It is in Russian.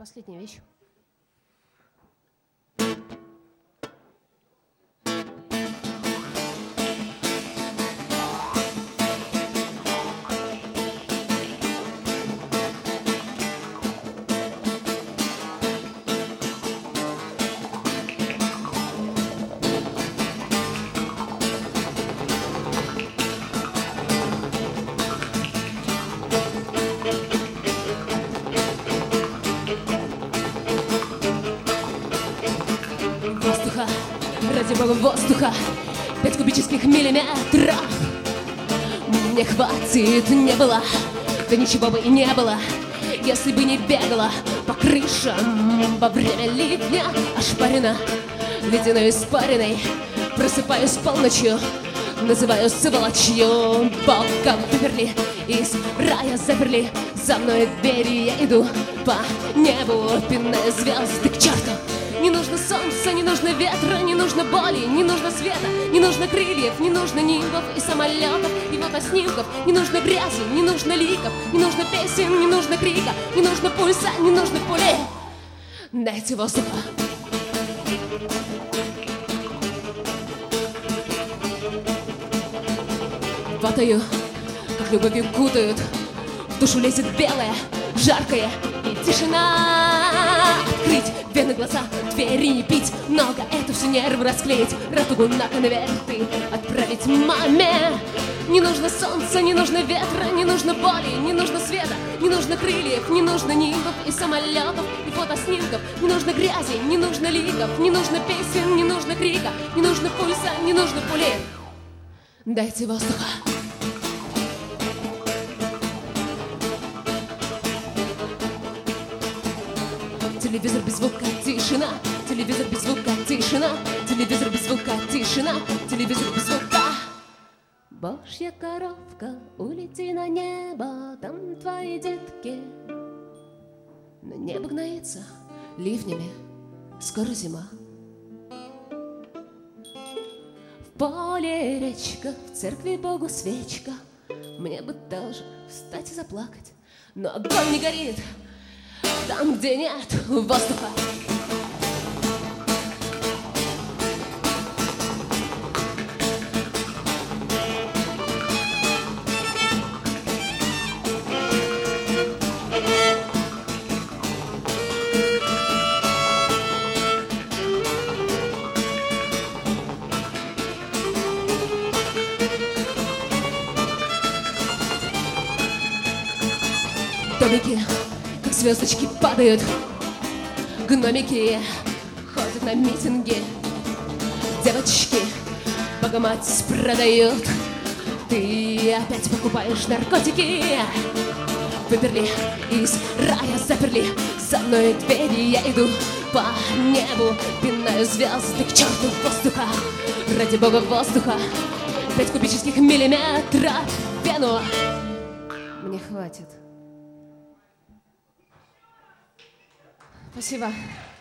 последняя вещь. Воздуха, ради бога, воздуха, 5 кубических миллиметров мне хватит, не было, да ничего бы и не было, если бы не бегала по крышам во время ливня, ошпарена ледяной испариной. Просыпаюсь полночью, называю сволочью. Боком выперли, из рая заперли, за мной двери, я иду по небу, пиная звезды к черту. Не нужно солнца, не нужно ветра, не нужно боли, не нужно света, не нужно крыльев, не нужно нимбов и самолетов, и фотоснимков, не нужно грязи, не нужно ликов, не нужно песен, не нужно крика, не нужно пульса, не нужно пулей. Дайте воздуха. Падаю, как любовью кутают, в душу лезет белое, жаркое и тишина. Открыть вены, глаза, двери не пить, много это все нервы расклеить, радугу на конверты отправить маме. Не нужно солнца, не нужно ветра, не нужно боли, не нужно света, не нужно крыльев, не нужно нимбов и самолетов, и фотоснимков, не нужно грязи, не нужно ликов, не нужно песен, не нужно крика, не нужно пульса, не нужно пулей. Дайте воздуха. Телевизор без звука, тишина, телевизор без звука, тишина, телевизор без звука, тишина, телевизор без звука. Божья коровка, улети на небо, там твои детки. Но небо гноится ливнями, скоро зима. В поле речка, в церкви Богу свечка. Мне бы тоже встать и заплакать, но огонь не горит там, где нет воздуха. Домики, как звездочки, падают. Гномики ходят на митинги. Девочки Богомать продают. Ты опять покупаешь наркотики. Выперли из рая, заперли, за мной двери, я иду по небу, пинаю звезды к черту воздуха. Ради бога, воздуха, 5 кубических миллиметров вену мне хватит. Спасибо.